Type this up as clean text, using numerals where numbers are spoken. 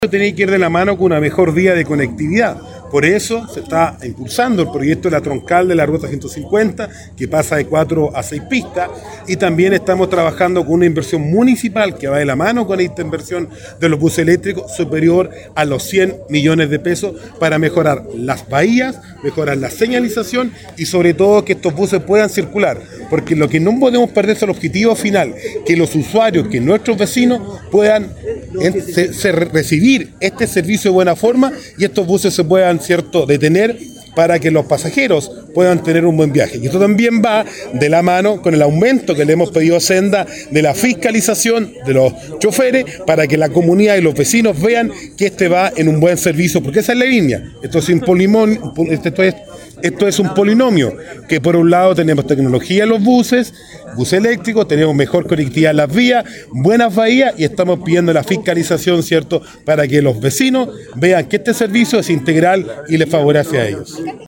Tiene que ir de la mano con una mejor vía de conectividad. Por eso se está impulsando el proyecto de la troncal de la Ruta 150, que pasa de 4 a 6 pistas, y también estamos trabajando con una inversión municipal que va de la mano con esta inversión de los buses eléctricos superior a los 100 millones de pesos para mejorar las bahías, mejorar la señalización y sobre todo que estos buses puedan circular, porque lo que no podemos perder es el objetivo final, que los usuarios, que nuestros vecinos puedan recibir este servicio de buena forma y estos buses se puedan, detener para que los pasajeros puedan tener un buen viaje. Y esto también va de la mano con el aumento que le hemos pedido a Senda de la fiscalización de los choferes para que la comunidad y los vecinos vean que este va en un buen servicio, porque esa es la línea. Esto es un polinomio, que por un lado tenemos tecnología en los buses eléctricos, tenemos mejor conectividad en las vías, buenas bahías y estamos pidiendo la fiscalización, para que los vecinos vean que este servicio es integral y les favorece a ellos.